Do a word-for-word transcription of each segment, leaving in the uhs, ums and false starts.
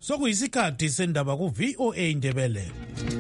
Sokuyisikhathi sendaba ku V O A Ndebele.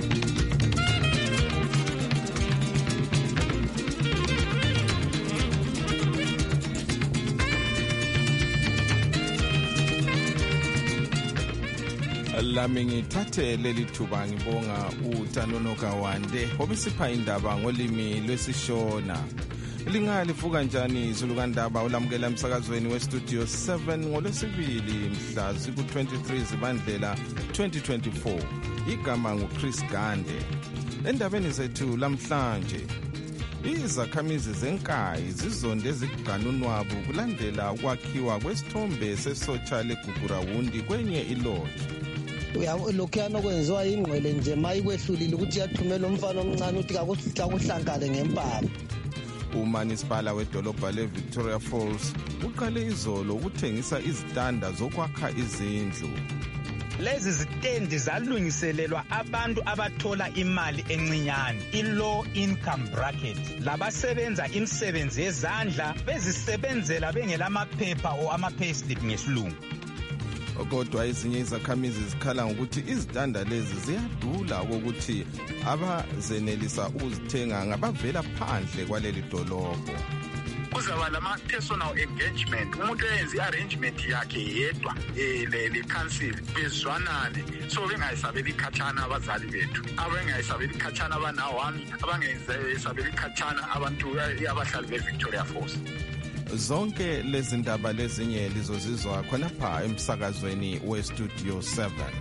Lami ngithathe leli thuba ngibonga uTanono Kawande obisipha indaba ngolimi lwesishona. Lingalifuka njani izulukandaba ulamukela emsakazweni westudio seven ngolwesibili mhla ziku twenty-three Zibandlela twenty twenty-four. Igama nguChris Gande. Endabeni zethu lamhlanje izakhamizi zenkayi zizonde ziganunwabu kulandela ukwakhiwa kwesithombe sesotsha leGugurawundi kwenye ilodge. Lokhuyana okwenziwa ingqwele nje mayikwehlulile ukuthi yathumela umfana omncane uthi kakuhlankale ngempama. Umanisipala wedolobha leVictoria Falls uqale izolo ukuthengisa izitanda zokwakha izindlu. Lezi zitendi zalungiselelwa abantu abathola imali encinyane, i-low income bracket, labasebenza imisebenzi yezandla bezisebenzela bengelamaphepha o ama-payslip ngesilungu. Kodwa ezinye izakhamizi zikhala ngokuthi izitanda lezi ziyadula ukuthi abazenelisa ukuzithenga ngabavela phandle kwaleli dolobho. Kuzaba lama-personal engagement, umuntu eyenza i-arrangement yakhe yedwa le council bezwanane, so bengayisabeli khatshana abazali bethu, abengayisabeli khatshana abanawami, abangayisabeli khatshana abantu abahlali beVictoria Falls. Zonke lezi ndaba lezinye lizozizwa khonapha emsakazweni westudio seven.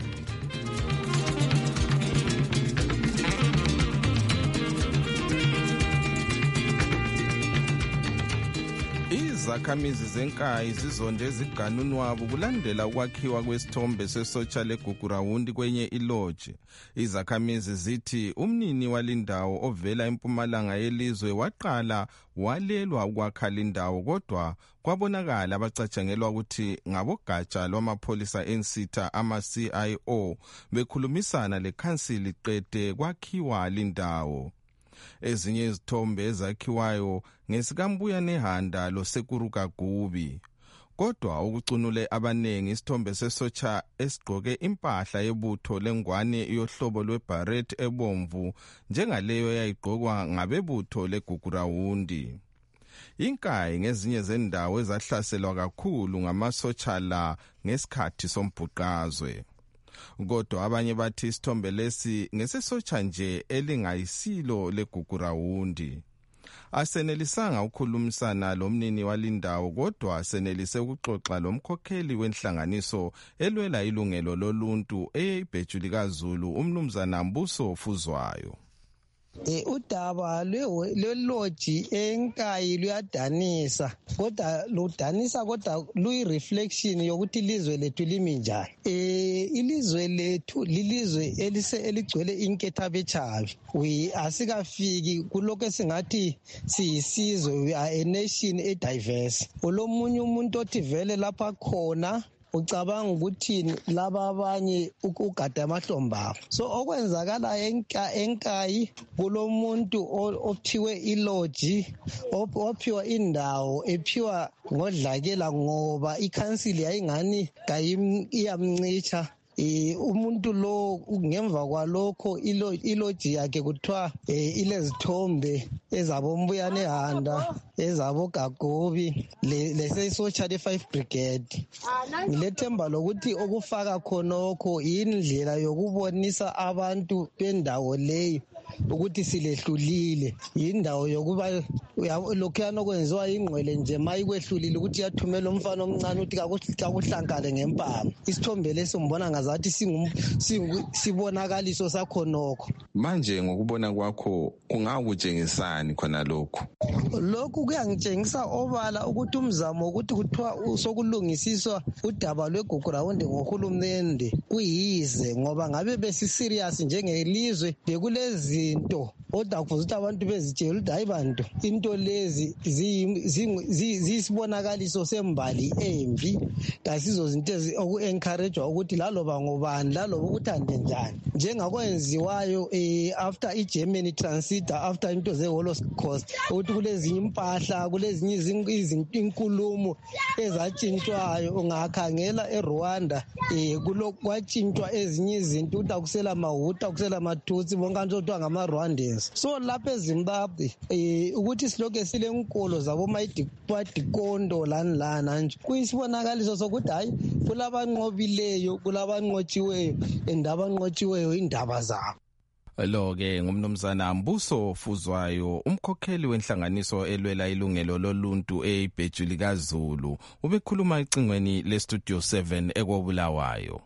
Izakhamizi zenkayi zizonde ziganunwabu kulandela ukwakhiwa kwesithombe sesotsha leGugurawundi kwenye ilodge. Izakhamizi zithi umnini walindawo ovela empumalanga yelizwe waqala walelwa ukwakha lindawo, kodwa kwabonakala abacatshangelwa ukuthi ngabogatsha lwamapholisa ensitha ama-C I O bekhulumisana lekhansili qede kwakhiwa lindawo. Ezinye izithombe ezakhiwayo ngesikambuya nehanda loSekuru Kagubi. Kodwa ukucunule abanengi isithombe sesotsha esigqoke impahla yebutho lengwane yohlobo lweBaret ebomvu njengaleyo yayigqokwa ngabebutho leGugurawundi. Inkayi ngezinye zendawo ezahlaselwa kakhulu ngamasotsha la ngesikhathi sombhuqazwe. Kodwa abanye bathi isithombe lesi ngesesotsha nje elingayisilo leGugurawundi. Asenelisanga ukukhulumisana lomnini walindawo, kodwa senelise ukuxoxa lomkhokheli wenhlanganiso elwela ilungelo loluntu eyibhejuli kaZulu umnumzana Mbuso Fuzwayo. Eh udaba lweloji enkayi luyadanisa, kodwa ludanisa kodwa luyi-reflection yokuthi ilizwe lethu limi njani. Eh ilizwe lethu lilizwe elise eligcwele inketha bechabi. We asikafiki kuloko esingathi siyisizwe, we are a nation e diverse. Olomunye umuntu othi vele lapha khona ucabanga ukuthi laba abanye ukugada amahlomba. So okwenzakala enka enkayi kulomuntu ophiwe iloji, ophiwa indawo, ephiwa ngodlakela ngoba ikhansili yayingani iyamncisha. Eh umuntu lo ngemva kwalokho iloji yakhe kuthiwa ilezithombe ezabombuyane handa, ezaboGagobi lesesotsha le-five brigade. Ngilethemba lokuthi okufaka khonokho indlela yokubonisa abantu bendawo leyo ukuthi silehlulile, indawo yokuba lokhuyana okwenziwa ingqwele nje mayikwehlulile ukuthi yathumela umfana omncane uthi kakuhlankale ngempama. Isithombe lesi mbona ngazathi sibonakaliso sakhonokho. Manje ngokubona kwakho kungakutshengisani khona lokho? Lokhu kuyangitshengisa obala ukuthi umzamo ukuthi kuthiwa sokulungisiswa udaba lweGugurawundi ngohulumende kuyize, ngoba ngabe besi serious njengelizwe bekulezi izinto kodwa kufuze ukuthi abantu bezitshela ukuthi hayi bantu into lezi ziyisibonakaliso sembali embi kasizo zinto oku-encourage ukuthi laloba ngobani laloba ukuthande njani njengakwenziwayo eh, after i-Germany transiter after into ze-Holocaust ukuthi kulezinye impahla kulezinye inkulumo ezatshintshwayo ungakhangela eRwanda eh, kwatshintshwa ezinye izinto ukuthi akusela mahuta akusela matutsi bonke abantu othiwa ngama-Rwandans so lapha eZimbabwe eh, ukuthi silokhu silenkolo zabomayidikondo lani lana nje kuyisibonakaliso sokuthi hayi kulabanqobileyo kulabanqotshiweyo endabanqotshiweyo indaba zabo. Lo-ke ngumnumzana Mbuso Fuzwayo, umkhokheli wenhlanganiso elwela ilungelo loluntu eBhejuli kaZulu, ubekhuluma ecingweni leStudio seven ekobulawayo.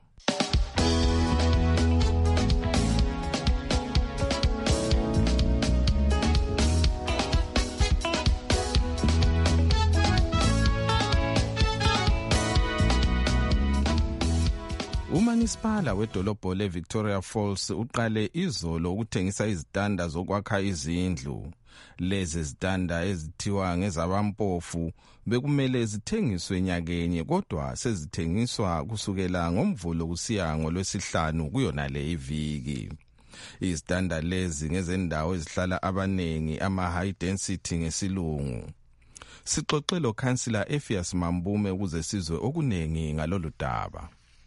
Umanisipala wedolobho leVictoria Falls uqale izolo ukuthengisa izitanda zokwakha izindlu. Lezi zitanda ezithiwa ngezabampofu bekumele zithengiswe nyakenye kodwa sezithengiswa kusukela ngoMvulo kusiya ngoLwesihlanu kuyona le iviki. Izitanda lezi ngezendawo ezihlala abanengi ama-high density ngesilungu. Sixoxelo Councillor Ephias Mambume ukuze sizwe okunengi ngalolu daba.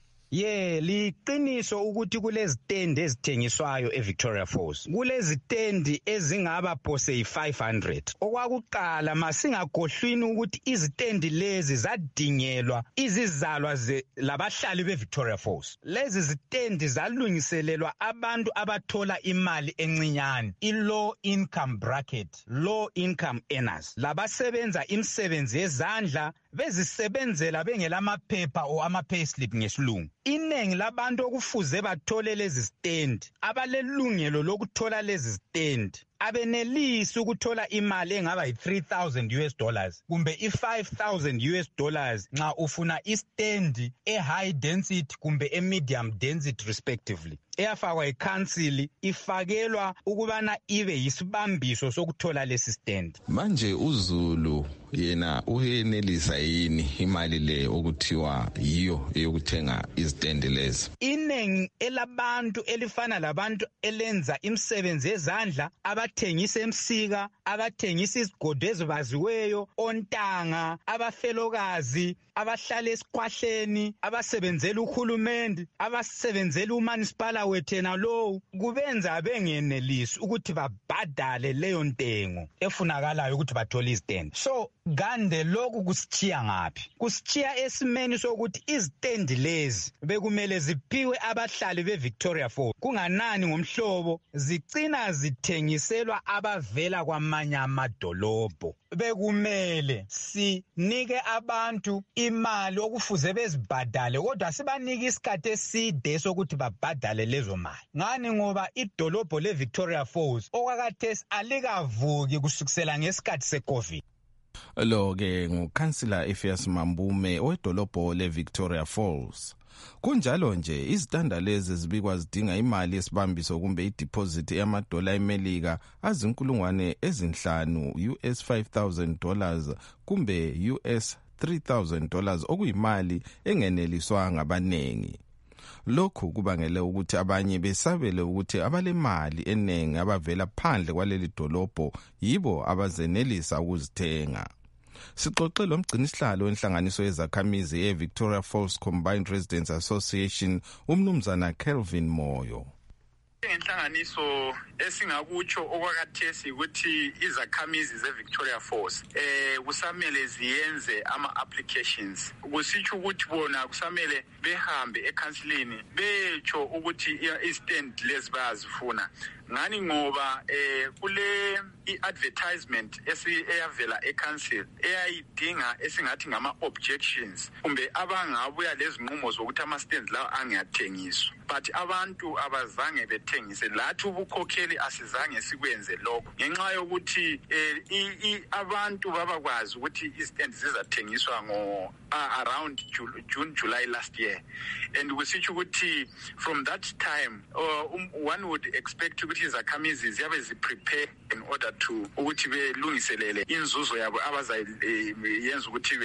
Ye liqiniso ukuthi kulezitendi ezithengiswayo eVictoria Falls. Kulezitendi ezingaba phose five hundred. Okwakuqala masingagohlwini ukuthi izitendi lezi zadingelwa izizalwa labahlali beVictoria Falls. Lezi zitendi zalungiselelwa abantu abathola imali encinyane, i-low income bracket, low income earners. Labasebenza imisebenzi yezandla bezisebenzela bengelamaphepha o ama-payslip ngesilungu. Inengi labantu okufuze bathole lezi stendi abalelungelo lokuthola lezi stendi abenelisi ukuthola imali engaba yi-three thousand U S dollars kumbe i-five thousand U S dollars nxa ufuna istendi e-high density kumbe e-medium density respectively. Eyafakwa iCouncil ifakelwa ukubana ibe yisibambiso sokuthola lesi stendi. Manje uZulu yena uyenelisa yini imali le okuthiwa yiyo eyokuthenga izitendi lezi? Inengi elabantu elifana labantu elenza imisebenzi yezandla, abathengisa emsika, abathengisa izigodo ezibaziweyo, ontanga, abafelokazi, abahlala esikhwahleni, abasebenzela uhulumende, abasebenzela umanisipala wethena lo, kubenza bengenelisi ukuthi babhadale leyo ntengo efunakalayo ukuthi bathole izitendi. So gande lokhu kusitshiya ngaphi? Kusitshiya esimeni sokuthi izitendi lezi bekumele ziphiwe abahlali beVictoria Falls. Kunganani ngomhlobo zigcina zithengiselwa abavela kwamanye amadolobho. Bekumele sinike abantu imali okufuze bezibhadale kodwa sibanike isikhathi eside sokuthi babhadale lezo mali. Ngani ngoba idolobho leVictoria Falls okwakhathesi alikavuki kusukisela ngesikhathi seCovid. Lo-ke nguCouncillor Ephias Mambume wedolobho leVictoria Falls. Kunjalo nje izitanda lezi zibikwa zidinga imali yesibambiso kumbe ideposit yamadola eMelika azinkulungwane ezinhlanu U S five thousand dollars kumbe U S three thousand dollars okuyimali engeneliswa ngabanengi. Lokhu kubangele ukuthi abanye besabele ukuthi abalemali enengi abavela phandle kwaleli dolobho yibo abazenelisa ukuzithenga. Sixoxe lo mgcinisihlalo wenhlanganiso yezakhamizi eVictoria Falls Combined Residents Association umnumzana Kelvin Moyo. Inhlanganiso esingakutsho okwakhathesi ukuthi izakhamizi zeVictoria Falls eh kusamele ziyenze ama applications. Kusitsho ukuthi bona kusamele behambe eCouncilini becho ukuthi istand lezi bayazifuna. Ngani ngoba eh kule iadvertisement esiyavela eCouncil eyayidinga esingathi ngama objections kumbe abangabuya lezi nqumo zokuthi ama stands lawo angiyathengiswa, but abantu abazange bethengise. Lathi ubukhokheli asizange sikwenze lokho ngenxa yokuthi eh abantu babakwazi ukuthi istand zizathengiswa ngo uh, around Ju- June, July last year. And we see ukuthi from that time, uh, um, one would expect ukuthi izakhamizi ziyabe ziprepare in order to ukuthi belungiselele inzuzo yabo abazayenza ukuthi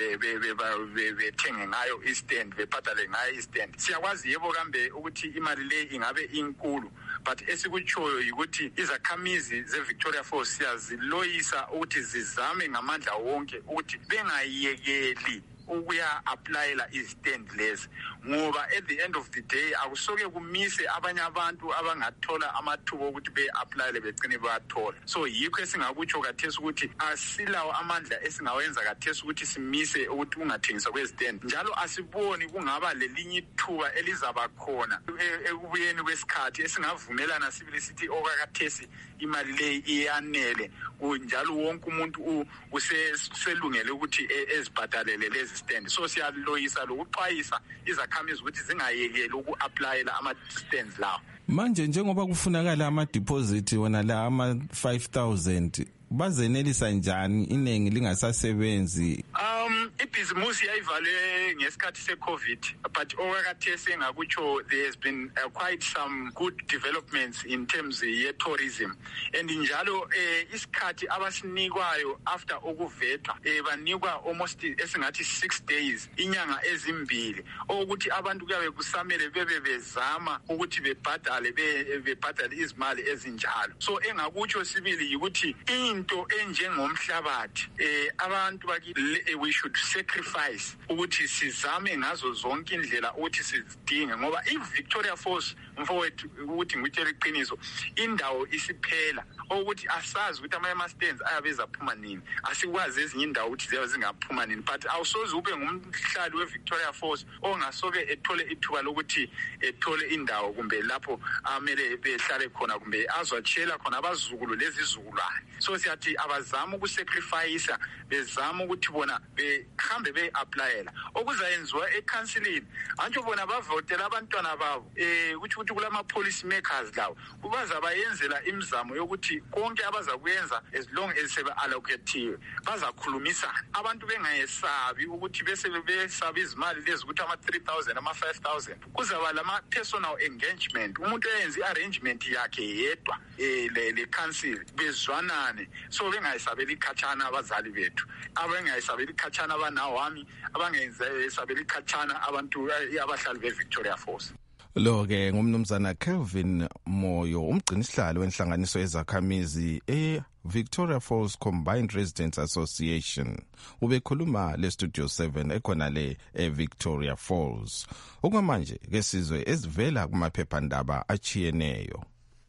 bethenge ngayo i-stand, bebhadale ngayo i-stand. Siyakwazi yebo kambe ukuthi imali le ingabe inkulu, but esikutshoyo yikuthi izakhamizi ze-Victoria Falls siyaziloyisa ukuthi zizame ngamandla wonke ukuthi bengayekeli ukuya applyela i-stand lezi, ngoba at the end of the day akusoke kumise abanye abantu abangathola amathuba ukuthi be-applyele begcine bathola. So yikho esingakutsho kathesi ukuthi asilawo amandla esingawenza kathesi ukuthi simise ukuthi kungathengiswa kwe-stand, njalo asiboni kungaba lelinye ithuba elizaba khona ekubuyeni kwesikhathi esingavumelana sibili sithi okakathesi imali le iyanele, njalo wonke umuntu uselungele ukuthi ezibhadalele lezi stand. So siyaloyisa lokuxwayisa izakhamizi ukuthi zingayekeli uku-applyela ama-stands lawo. Manje njengoba kufunakala ama-deposit wona la ama-five thousand, bazenelisa njani inengi lingasasebenzi? Um ibhizimusi yayivalwe ngesikhathi se-COVID, but okakathesi ngakutsho there has been uh, quite some good developments in terms ye-tourism, and njalo eh, isikhathi abasinikwayo after ukuveta eh, banikwa almost esingathi six days, inyanga ezimbili, ukuthi abantu kuyabe kusamele bebe bezama ukuthi bebhadale bebhadale izimali ezinjalo. So engakutsho sibili ukuthi into enjengomhlabathi eh abantu bakithi we should sacrifice ukuthi sizame ngazo zonke indlela ukuthi sizidinge, ngoba i-Victoria Falls mfowethu ukuthi ngitshela iqiniso indawo isiphela ukuthi asazi ukuthi ama-stands ayabeza phuma nini, asikwazi ezinye indawo ukuthi ziyabe zingaphuma nini, but awusoze ube ngumhlali we-Victoria Falls ongasoke ethole ithuba lokuthi ethole indawo kumbe lapho amele behlale khona kumbe azwatshela khona abazukulu lezi zukulwane. So siyathi abazama ukusacrifice, bezama ukuthi bona behambe be-applyela okuzayenziwa ecounsilini, antsho bona bavotela abantwana babo eh ukuthi ukuthi kulama-policy makers lawo bazabayenzela imizamo yokuthi konke abazakuyenza as long as sebe-allocatiwe bazakhulumisana, abantu bengayesabi ukuthi bese besabi izimali lezi ukuthi ama-three thousand ama-five thousand. Kuzaba lama-personal engagement, umuntu eyenza i-arrangement yakhe yedwa eh le council bezwanane, so bengayisabeli ikhatshana abazali bethu, abengayisabeli ikhatshana abanawami, abangayisabeli ikhatshana abantu abahlali be-Victoria Falls. Lo ke ngumnumzana Kelvin Moyo, umgcinisihlalo wenhlanganiso yezakhamizi e-Victoria Falls Combined Residents Association. Ubekhuluma le Studio seven ekhona le e-Victoria Falls. Okwamanje ke sizwe ezivela kumaphephandaba achiyeneyo.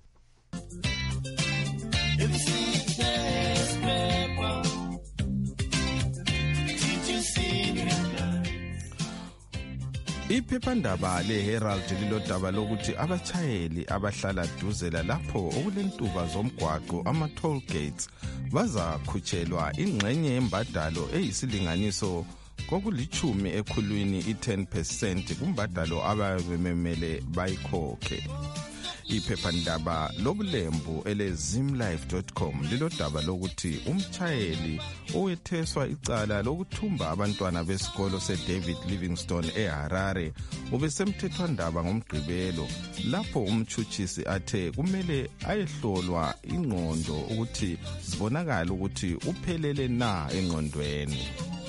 Iphephandaba le-Herald lilodaba lokuthi abachayeli abahlala duzela lapho okulentuba zomgwaqo ama-toll gates bazakhutshelwa ingxenye yembadalo eyisilinganiso kokulithumi ekhulwini i-ten percent kumbadalo ababememele bayikhokhe. Iphephandaba lobulembu ele zimlife dot com lilodaba lokuthi umchayeli owetheswa icala lokuthumba abantwana besikolo se-David Livingstone eHarare ubesemthethwandaba ngomgqibelo, lapho umtshutshisi athe kumele ayehlolwa ingqondo ukuthi zibonakala ukuthi uphelele na engqondweni.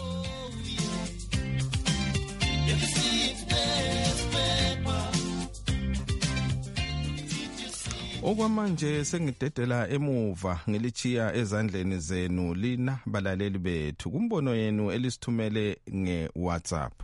Okwamanje sengidedela emuva ngilichiya ezandleni zenu lina balaleli bethu kumbono yenu elisithumele nge-WhatsApp.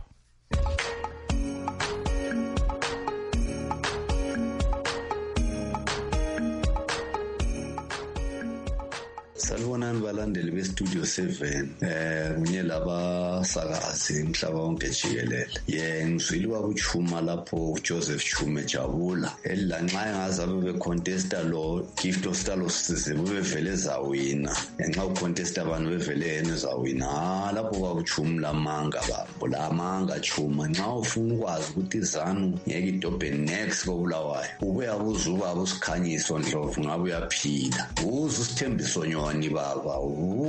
Salibonani balandeli be-Studio seven, eh kunye laba sakazi umhlaba wonke jikelele. Ye ngizwile kwakuchuma lapho uJoseph Chume Jabula elanxa engazabe becontesta lo gift of stalo size bevele zawina. Enxa ucontesta abantu bevele yena zawina. Lapho kwakuchuma lamanga babo. Lamanga chuma nxa ufuna ukwazi ukuthi izanu ngeke idobhe next kobulawayo. Ube yabuzuba abusikhanyiso Ndlovu ngabe uyaphila. Uzu sithembiso nyoni ngani baba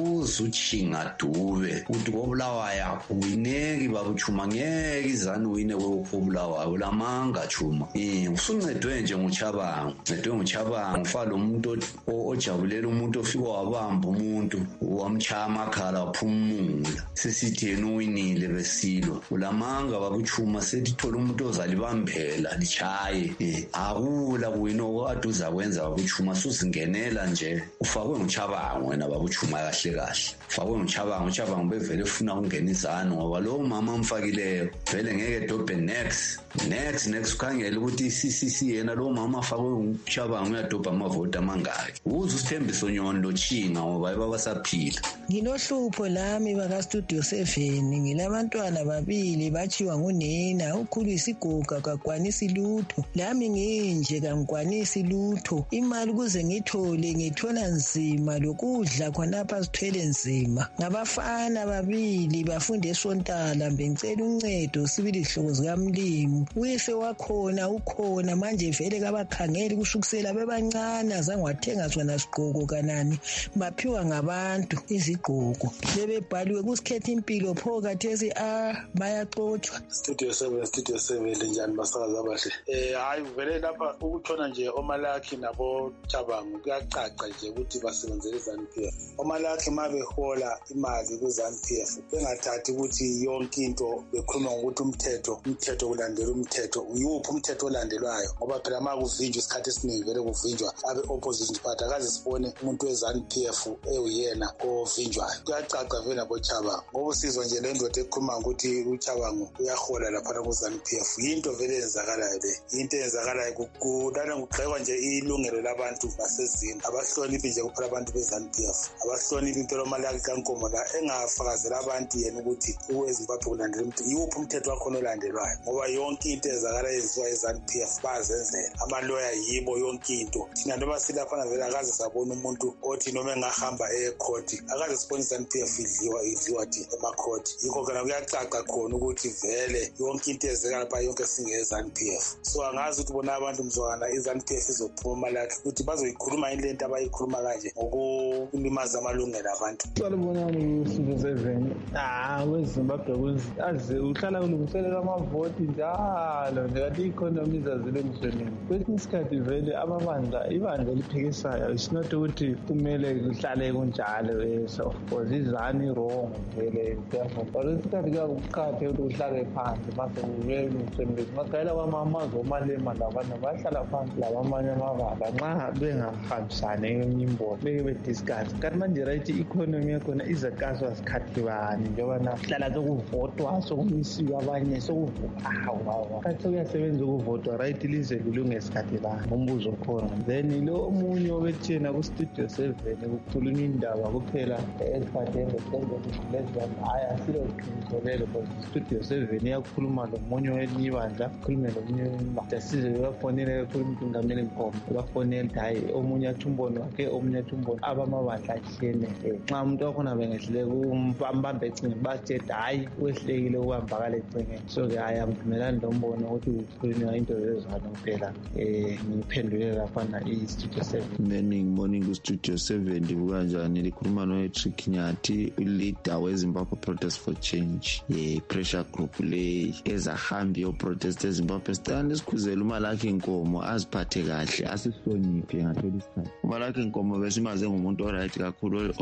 uzuchinga dube uthi koBulawayo uyineki baba uchuma ngeke izani uyine koBulawayo lamanga chuma eh usuncedwe nje nguChabangu ncedwe nguChabangu ufalo umuntu ojabulela umuntu ofika wabamba umuntu wamchaya amakhala waphumula sesithi yena uwinile besilo ulamanga baba uchuma setithola umuntu ozalibambela lichaye eh akula kuwena okade uzakwenza baba uchuma suzingenela nje ufakwe nguChabangu wena baba uchuma kahle kahle ufakwe nguChabangu uChabangu bevele ufuna ukungena izano ngoba lo mama amfakileyo vele ngeke dobhe next next next ukhangela ukuthi iCCC yena lo mama afakwe nguChabangu uyadobha amavoti amangaki uze usithembiso nyoni lochinga ngoba baba saphila. Nginohlupho lami baka Studio seven ngilabantwana babili bachiwa ngunina ukhulisa iguga kakwanisi lutho lami nginje kangikwanisi lutho imali kuze ngithole ngithola nzima lokudla khonapha sithwele nzima ngabafana babili bafunda eSontala bengicela uncedo sibili hlobo zikamlimi uyise wakhona ukhona manje vele kabakhangeli kushukusela bebancane azangwathenga sona sigqoko kanani baphiwa ngabantu izigqoko bebebhaliwe kusikhetha impilo pho kathesi ah bayaxothwa. Studio seven Studio seven njani basakazi abahle eh hayi vele lapha ukutshona nje omalakhi nabo Chabangu kuyacaca nje ukuthi basebenzele iZANU-P F omalakhi mabehola imali kuZANU-P F bengathathi ukuthi yonke into bekhuluma ngokuthi umthetho umthetho kulandela umthetho uyuphi umthetho olandelwayo ngoba phela ma kuvinjwa isikhathi esiningi vele kuvinjwa abe opposition party akaze sibone umuntu weZANU-P F eyuyena ovinjwayo kuyacaca vele nabo Chabangu ngoba usizwa nje le ndoda ekhuluma ukuthi uChabangu uyahola lapha kuZANU-P F into vele yenzakalayo le into yenzakalayo kudala kugxekwa nje ilungelo labantu basezini abahloniphi nje kuphela abantu beZANU-P F abahloniphi impela omalaki kaNkomo la engafakazela abantu yena ukuthi uweZimbabwe kulandela umuntu yiwuphi umthetho wakhona olandelwayo ngoba yonke into ezakala yenziwa eZANU-P F bazenzela amaloya yibo yonke into thina noma silapha vele akaze sabona umuntu othi noma engahamba ecourt akaze sibone iZANU-P F idliwa idliwa thi emacourt yikho kana kuyacaca khona ukuthi vele yonke into ezakala lapha yonke singeZANU-P F so angazi ukuthi bona abantu mzwana iZANU-P F izophuma lakhe ukuthi bazoyikhuluma ilento abayikhuluma kanje ngokulimaza amalungelo abantu. Salibonani Studio seven ah weZimbabwe kuzaze uhlala ulungiselela amavoti njalo nje kanti economy izazilungisweni kwesinye isikhathi vele amabandla ibandla liphikisayo it's not ukuthi kumele kuhlale kunjalo yes of course izani wrong vele therefore isikhathi kuqhathe ukuthi uhlale phansi mase ulungisweni ngakhala kwamamazo omalema labana bahlala phansi labamanye amabandla nxa bengahambisane enye imbono beke bediscuss kanti manje right economy yakhona izakazwa sikhathi bani njengoba nahlala sokuvotwa sokumisiwe abanye sokuvuka kanti kuyasebenza ukuvotwa right lize kulunge isikhathi bani umbuzo khona then lo omunye obethena ku Studio seven ukukhuluma indaba kuphela esikhathini lesizwe haya silo ngizolelo ku Studio seven iyakhuluma lo munye wenibandla khulume lo munye basize bafonele kuMngameli Nkomo bafonele hayi omunye athumbono wakhe omunye athumbono abamabandla ahlene nxa umuntu wakhona bengehlele kumbamba ecinge bathe hayi wehlekile ukubambakala ecinge so ke hayi amvumelani lombono ukuthi ukhulunywa into ezizwana kuphela eh ngiphendule lapha na iStudio seven. Morning morning ku Studio seven ndibukanjani likhuluma no Patrick Nyathi leader weZimbabwe Protest for Change eh pressure group le ezahambi yo protest eZimbabwe stand isikhuzela umalakhi Nkomo aziphathe kahle asihloniphe ngathola isikhathi umalakhi Nkomo besimaze ngumuntu oright kakhulu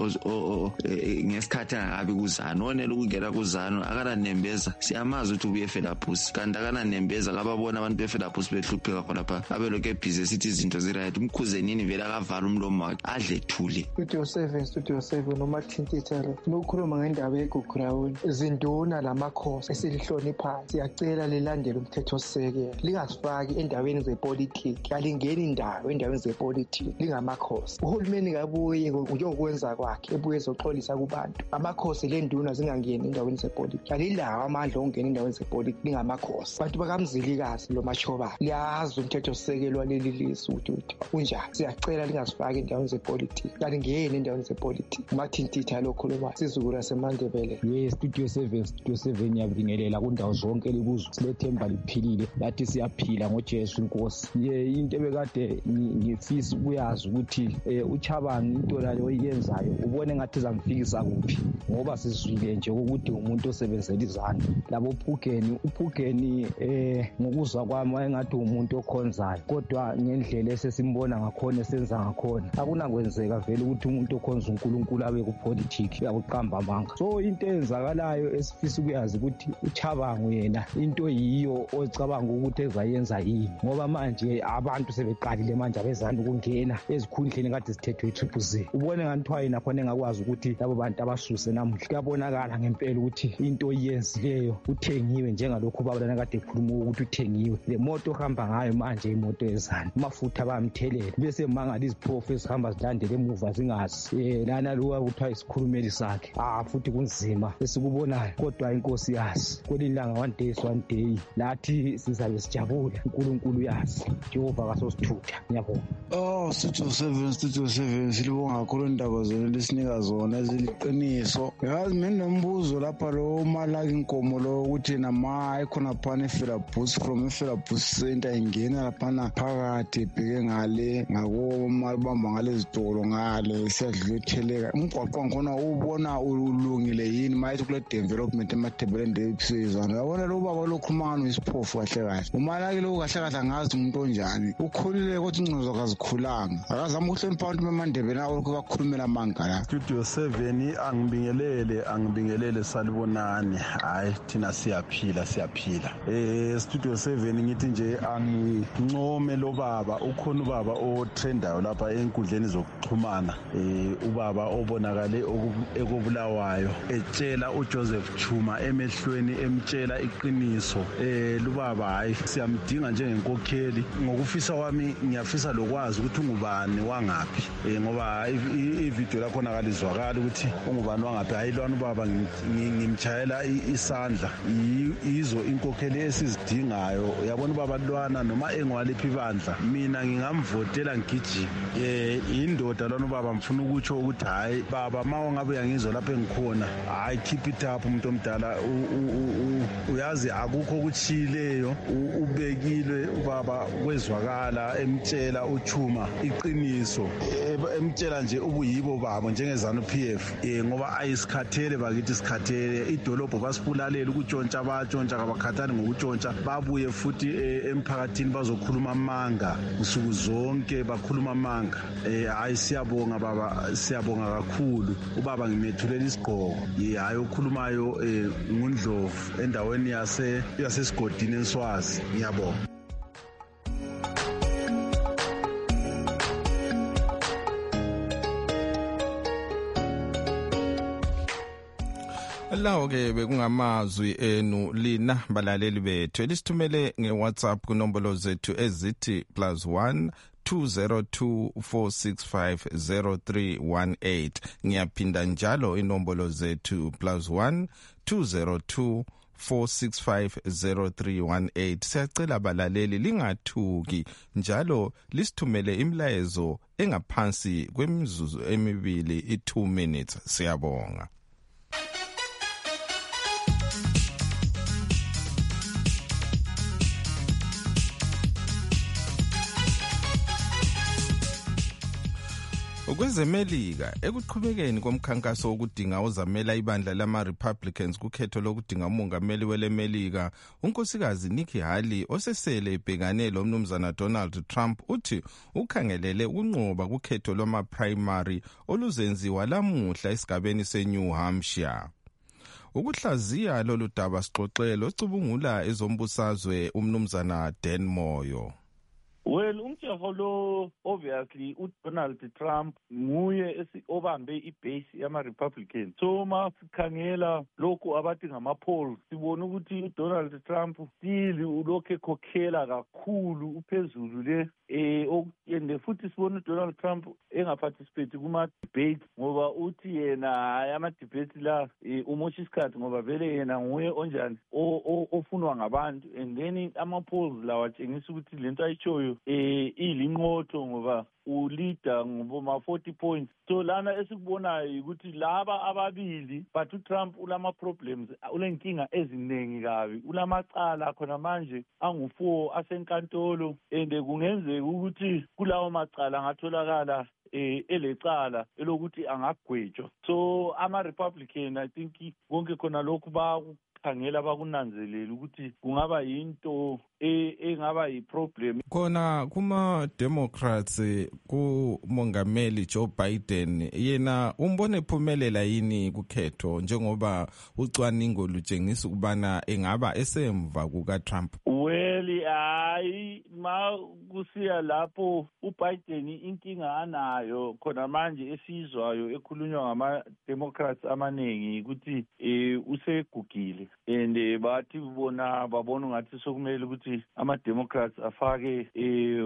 ngesikhathi angabi kuzana onela ukungena kuzana akana nembeza siyamazi ukuthi ubuye Felapus kanti akana nembeza kababona abantu beFelapus behlupheka khona lapha abeloke busy sithi izinto zi right umkhuzenini vele akavala umlomo wakhe adle thule. Studio seven Studio seven noma thintithele nokukhuluma ngendaba yeGugurawuni izinduna lamakhosi esilihlonipha siyacela lilandele umthetho sisekelo lingasifaki endaweni zepolitiki alingeni indawo endaweni zepolitiki lingamakhosi uhulumeni kabuye ngokwenza kwakhe ebuye ezoxolisa kubantu amakhosi lenduna zingangeni endaweni zepolitiki alilawo amandla ongena endaweni zepolitiki lingamakhosi bantu bakamzilikazi lo machoba liyazi umthetho sisekelo leli lizwe ukuthi unjani siyacela lingasifaki endaweni zepolitiki alingeni endaweni zepolitiki mathintitha lokhuluma sizukula seMandebele. Yes Studio seven Studio seven yabingelela kundawo zonke libuzwe silethemba liphilile lathi siyaphila ngoJesu Nkosi ye into ebekade ngifisa ukuyazi ukuthi uChabangu into yona leyo iyenzayo ubone ngathi zamfikisa kuphi ngoba sizwile nje ukuthi umuntu osebenzela izandla labo Phugeni uPhugeni eh ngokuzwa kwami engathi umuntu okhonzayo kodwa ngendlela esesimbona ngakhona esenza ngakhona akunakwenzeka vele ukuthi umuntu okhonza uNkulunkulu abe kupolitics yakuqamba amanga. So into eyenzakalayo esifisa ukuyazi ukuthi uChabangu yena into yiyo ocabanga ukuthi ezayenza yini ngoba manje abantu sebeqalile manje abezana ukungena ezikhundleni kade zithethwe i-Triple Z. Ubone ngathiwa yena khona engakwazi ukuthi labo bantu abasuse namuhla kuyabonakala ngempela ukuthi into iyenzileyo uthengiwe njengalokho babalana kade ekhuluma ukuthi uthengiwe. Le moto ohamba ngayo manje imoto yezana amafutha bayamthelela bese mangala iziphofu ezihamba zilandele emuva zingazi eh lana lo kuthiwa isikhulumeli sakhe ah futhi kunzima esikubonayo kodwa inkosi yazi kwelilanga one day one day lathi sizabe sijabula uNkulunkulu yazi Jehova kasosithutha. Ngiyabonga. Oh Studio seven Studio seven silibonga kakhulu indaba zona lesinika zona eziliqiniso. Yazi mina nombuzo lapha lo malaki inkomo lo ukuthi nama ikhona phana eFelabus from eFelabus center ingena lapha phakathi bheke ngale ngako malibamba ngale zitolo ngale siyadlutheleka umgwaqo ngkhona ubona ulungile yini mayithi kule development emathebeleni ephezulu. Yabona lo baba lokhulumana isiphofu kahle kahle umalaki lo kahle kahle ngazi umuntu onjani ukhulile kodwa ingcozo kazikhulanga akazama ukuhlonipha abantu bemandebeni awo ukukhulumela amanga la. Studio seven angibingelele angibingelele salibonani hayi thina siyaphila siyaphila eh Studio seven ngithi nje angincome lo baba ukhona ubaba otrendayo lapha enkundleni zokuxhumana eh ubaba obonakale ekubulawayo etshela uJoseph Chuma emehlweni emtshela iqiniso eh lubaba hayi siyamdinga njengenkokheli ngokufisa kwami ngiyafisa lokwazi ukuthi ungubani wangapi eh ngoba ivideo lakho nakalizwakala ukuthi ungubani wangapi hayi lwana ubaba ngimchayela isandla izo inkokheli esizidingayo yabona ubaba lwana noma engwaliphi ibandla mina ngingamvotela ngijima eh indoda lwana ubaba mfuna ukuthi ukuthi hayi baba mawo ngabe uyangizwa lapha engikhona hayi keep it up umuntu omdala uyazi akukho ukuchileyo ubekile ubaba kwezwakala emtshela uChuma iqiniso emtshela nje ubuyibo babo njengezanu P F eh ngoba ayisikhathele bakithi isikhathele idolobho basifulalela ukutshontsha abatshontsha kabakhathani ngokutshontsha babuye futhi emphakathini bazokhuluma amanga usuku zonke bakhuluma amanga eh hayi siyabonga baba siyabonga kakhulu ubaba ngimethulela isigqoko ye hayi okhulumayo eh ngundlovu endaweni yase yasesigodini eNswazi. Ngiyabonga. Lawo ke bekungamazwi enu lina balaleli bethu elisithumele ngeWhatsApp kunombolo zethu ezithi plus one two zero two four six five zero three one eight. Ngiyaphinda njalo inombolo zethu plus one two zero two four six five zero three one eight. Siyacela balaleli lingathuki njalo lisithumele imlayezo engaphansi kwemizuzu emibili i two minutes. Siyabonga. Ukwezemelika ekuqhubekeni komkhankaso wokudinga ozamela ibandla lama Republicans kukhetho lokudinga umongameli welemelika unkosikazi Nikki Haley osesele ebhekane lo mnumzana Donald Trump uthi ukhangelele ukunqoba kukhetho lwama primary oluzenziwa lamuhla esigabeni seNew Hampshire. Ukuhlaziya lolu daba sixoxelo ocubungula ezombusazwe umnumzana Dan Moyo. Well, umthetho lo obviously uDonald Trump nguye obambe ibase yama Republicans. So masikhangela lokho abathi ngama polls sibona ukuthi uDonald Trump still ulokho ekhokhela kakhulu uphezulu le eh and futhi sibona uDonald Trump engaparticipate kuma debates ngoba uthi yena ama debates la umosha isikhathi ngoba vele yena nguye onjani ofunwa ngabantu and then ama polls la watshengisa ukuthi lento ayichoyo eh ilinqotho ngoba uleader ngoma forty points. So lana esikubonayo ukuthi laba ababili but uTrump ulama problems ulenkinga eziningi kabi ulamacala khona manje angu four asenkantolo and kungenzeka ukuthi kulawo macala ngatholakala eh, elecala elokuthi angagwetshwa. So ama Republican I think konke khona lokhu ba khangela bakunanzelela ukuthi kungaba yinto engaba yiproblem khona kuma Democrats ku mongameli Joe Biden. Yena umbone phumelela yini kukhetho njengoba ucwaningo lutshengisa ukubana engaba esemva kuka Trump? Well, hayi ma kusiya lapho uBiden inkinga anayo khona manje esizwayo ekhulunywa ngama Democrats amaningi ukuthi eh usegugile and bathi bona babona ngathi sokumele ukuthi ama Democrats afake eh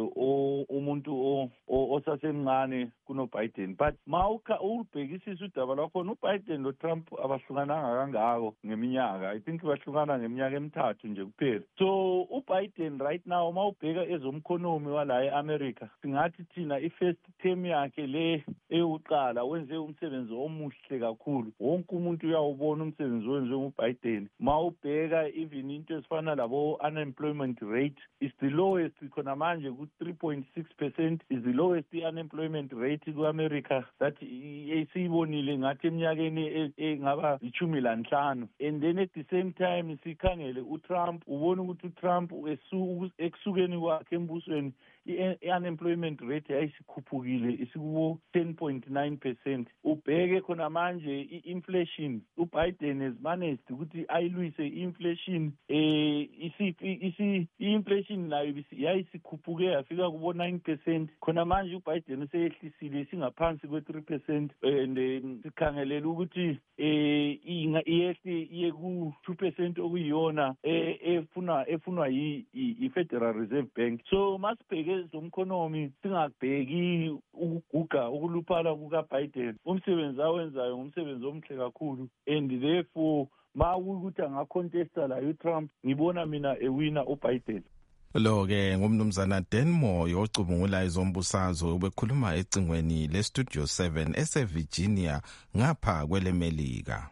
umuntu osasemncane kuno Biden. But mawuka ubhekisisa udaba lwakho uBiden lo Trump abahlukananga kangako ngeminyaka. I think bahlukana ngeminyaka emithathu nje kuphela. So uBiden right now mawubheka ezomkhonomi wala eAmerica singathi thina ifirst term yakhe le eyokuqala wenze umsebenzi omuhle kakhulu. Wonke umuntu uyawubona umsebenzi wenziwe nguBiden. Mawubheka even into esifana labo unemployment rate is the lowest khona manje ku three point six percent is the lowest unemployment rate ku America that esiyibonile ngathi eminyakeni engaba ichumi lanhlanu. And then at the same time sikhangele uTrump ubona ukuthi uTrump ekusukeni kwakhe embusweni i-unemployment rate yayisikhuphukile isikubo ten point nine percent. Ubheke khona manje i-inflation uBiden has managed ukuthi ayilwise i-inflation eh isi i-inflation nayo yayisikhuphukile yafika kubo nine percent. Khona manje uBiden useyehlisile singaphansi kwe three percent and sikhangelela ukuthi eh iyehli iye ku two percent okuyiyona efuna efunwa yi-Federal Reserve Bank. So masibheke zomkhonomi singabheki ukuguga ukuluphala kuka Biden. Umsebenzi awenzayo ngumsebenzi omhle kakhulu and therefore ma ukuthi angacontesta la uTrump ngibona mina ewina uBiden. Lo ke ngumnumzana Denmore yocubungula izombusazwe ubekhuluma ecingweni le Studio seven ese Virginia ngapha kwele Melika.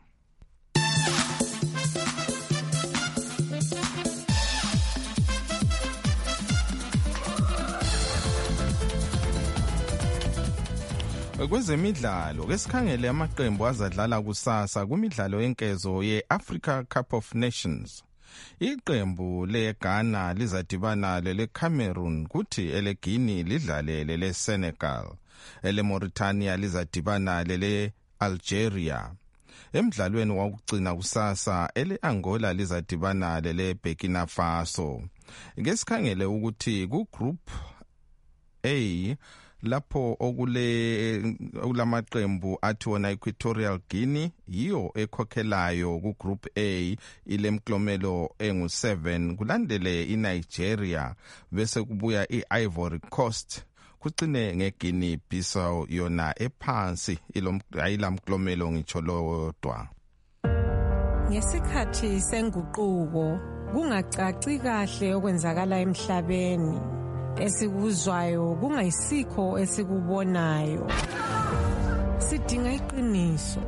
Kwezemidlalo kesikhangele amaqembu azadlala kusasa kumidlalo yenkezo ye-Africa Cup of Nations. Iqembu leGhana lizadibana lele Cameroon kuthi ele Guinea lidlale lele Senegal. Ele Mauritania lizadibana lele Algeria. Emidlalweni wokugcina kusasa ele Angola lizadibana lele Burkina Faso. Ngesikhangele ukuthi ku group A lapho okule ulamaqembu athi wona Equatorial Guinea yiyo ekhokhelayo ku group A ile mklomelo engu seven kulandele iNigeria bese kubuya iIvory Coast kucine ngeGuinea Bissau yona ephansi ilamklomelo ngitsho lodwa. Ngesikhathi senguquko kungacaci kahle okwenzakala emhlabeni esikuzwayo kungayisikho esikubonayo sidinga iqiniso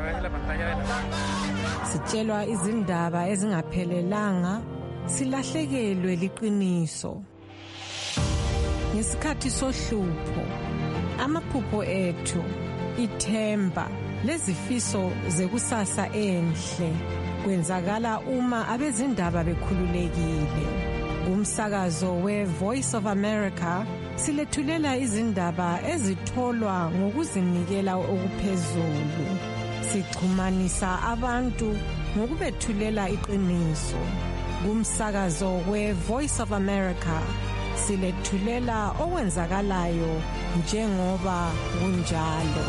sitshelwa izindaba ezingaphelelanga silahlekelwe liqiniso ngesikhathi sohlupho amaphupho ethu ithemba lezifiso zekusasa enhle kwenzakala uma abezindaba bekhululekile. Umsakazo we Voice of America silethulela izindaba ezitholwa ngokuzinikela okuphezulu. Sichumanisa abantu ngokubethulela iqiniso. Umsakazo we Voice of America silethulela okwenzakalayo njengoba kunjalo.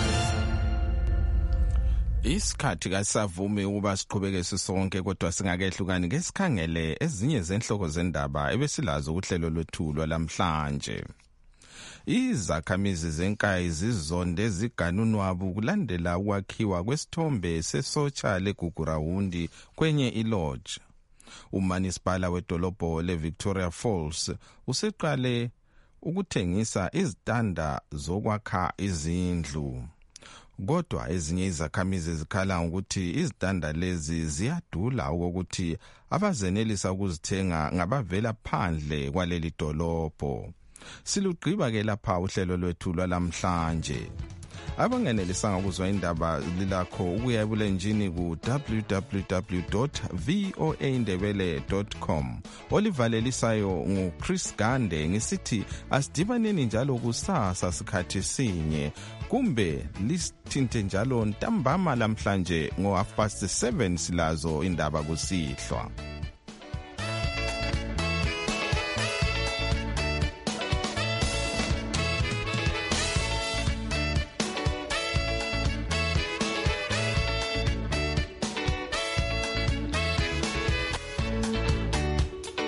Isikhathi kasavumi ukuba siqhubeke sisonke kodwa singakehlukani ngesikhangele ezinye zenhloko zendaba ebesilazo uhlelo lwethu lwamhlanje. Izakhamizi zenkayi zizonde ziganunwabu kulandela ukwakhiwa kwesithombe sesotsha leGugurawundi kwenye ilodge. Umanisipala wedolobho leVictoria Falls useqale ukuthengisa izitanda zokwakha izindlu. Kodwa ezinye izakhamizi zikhala ukuthi izitanda lezi ziyadula ukuthi abazenelisa ukuzithenga ngabavela phandle kwaleli dolobho. Silugqiba ke lapha uhlelo lwethu lwalamhlanje. Abangenelisanga ukuzwa indaba lilakho ukuya ebulenjini ku w w w dot voaindebele dot com. Olivalelisayo ngu Chris Gande ngisithi asidibaneni njalo kusasa sikhathi sinye kumbe lisithinte njalo ntambama lamhlanje ngo half past seven silazo indaba kusihlwa.